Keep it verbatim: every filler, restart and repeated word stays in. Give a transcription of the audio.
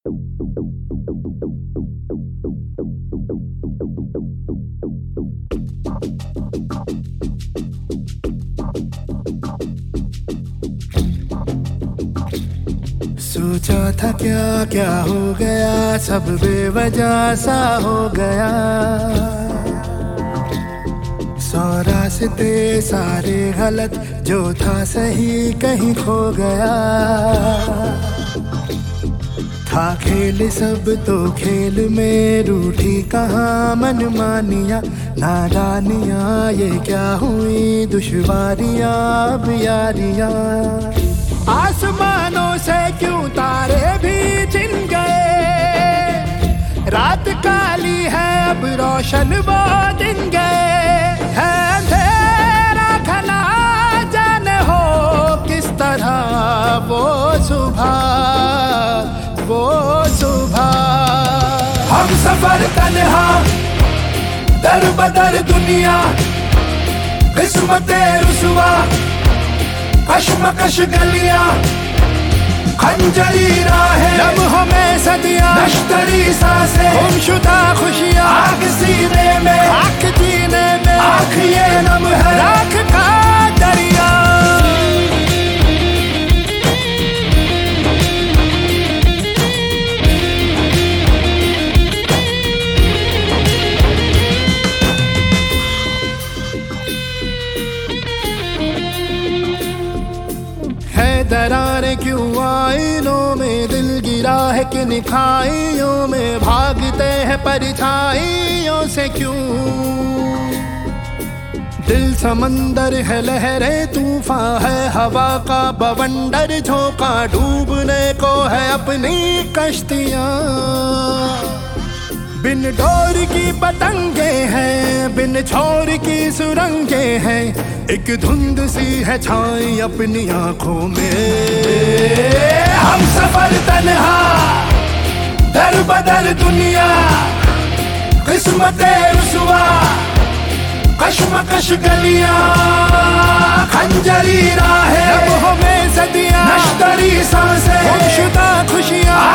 सोचा था क्या क्या हो गया, सब बेवजह सा हो गया। सौ रास्ते सारे गलत, जो था सही कहीं खो गया। था खेल सब तो खेल में रूठी कहाँ मनमानियाँ, नादानियाँ ये क्या हुई दुश्वारियाँ अब यारियाँ। आसमानों से क्यों तारे भी चिन गए, रात काली है अब रोशन वो दिन गए। है अंधेरा घना जाने हो किस तरह वो सुबह वो सुबह। हम सफर तन्हा दर बदर दुनिया, किस्मते रुसवा कशमकश गलियां, खंजरी राहें लम्हों में सदियां, नश्तरी सांसें गुमशुदा खुशियां। आग सीने में आग जीने में आँख ये नम है राख का दरिया। दरारें क्यों आईनों में दिल गिरा है, किन खाइयों में भागते हैं परछाइयों से क्यों। दिल समंदर है लहरें तूफान है, हवा का बवंडर झोंका डूबने को है अपनी कश्तियाँ। बिन डोर की पतंगे हैं, बिन छोर की सुरंगे हैं, एक धुंध सी है छाई अपनी आंखों में। हम सफर तन्हा दर बदर दुनिया, किस्मते रुसवा कशमकश गलियां, खंजरी राहें लम्हों में सदियां, नश्तरी सांसें गुमशुदा खुशियां।